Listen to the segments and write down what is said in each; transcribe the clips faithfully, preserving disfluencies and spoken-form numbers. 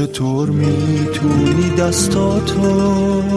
چطور میتونی دستاتو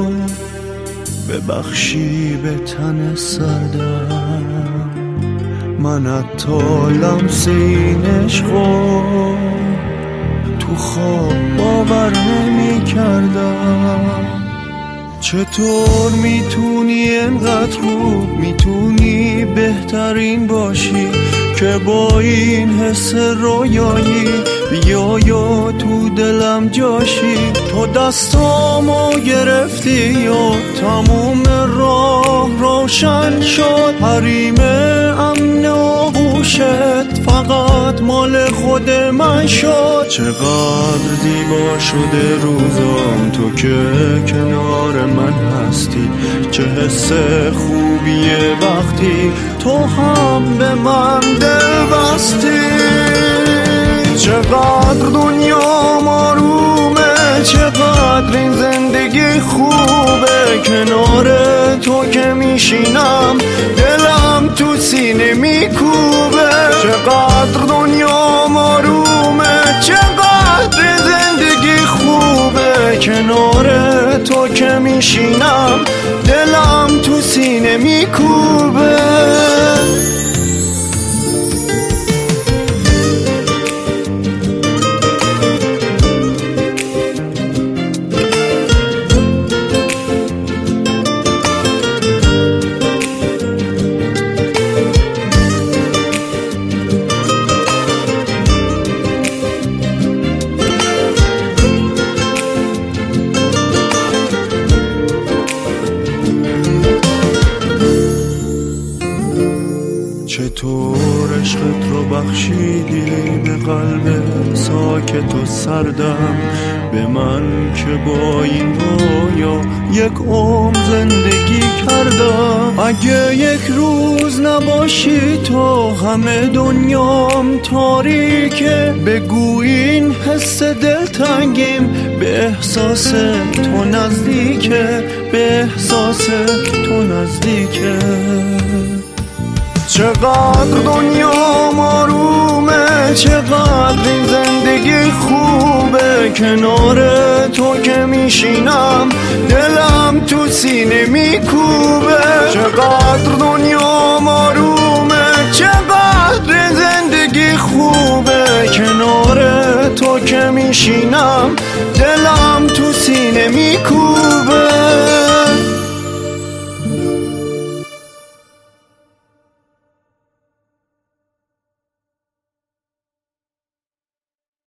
ببخشی به تن سردم؟ من حتی لمس این عشقو تو خواب باور نمی کردم. چطور میتونی انقدر خوب، میتونی بهترین باشی که با این حس رویایی بیا یا تو دلم جاشی؟ تو دستامو گرفتی و تموم راه روشن شد. حریم امن آغوشت فقط مال خود من شد. چقدر زیبا شده روزام تو که کنار من هستی. چه حس خوبیه وقتی تو هم به من دل بستی. چقدر دنیا آرومه، چقدر این زندگی خوبه. کنار تو که میشینم دلم تو سینه میکوبه. چقدر دنیا آرومه، چقدر این زندگی خوبه. کنار تو که میشینم دلم تو سینه میکوبه. چطور عشقت رو بخشیدی به قلب ساکت و سردم، به من که با این رویا یک عمر زندگی کردم. اگه یک روز نباشی تو همه دنیام تاریکه. بگو این حس دلتنگیم به احساس تو نزدیکه، به احساس تو نزدیکه. چقدر دنیا آرومه، چقدر این زندگی خوبه. کنار تو که میشینم دلم تو سینه میکوبه. چقدر دنیا آرومه، چقدر این زندگی خوبه. کنار تو که میشینم دلم تو سینه میکوبه.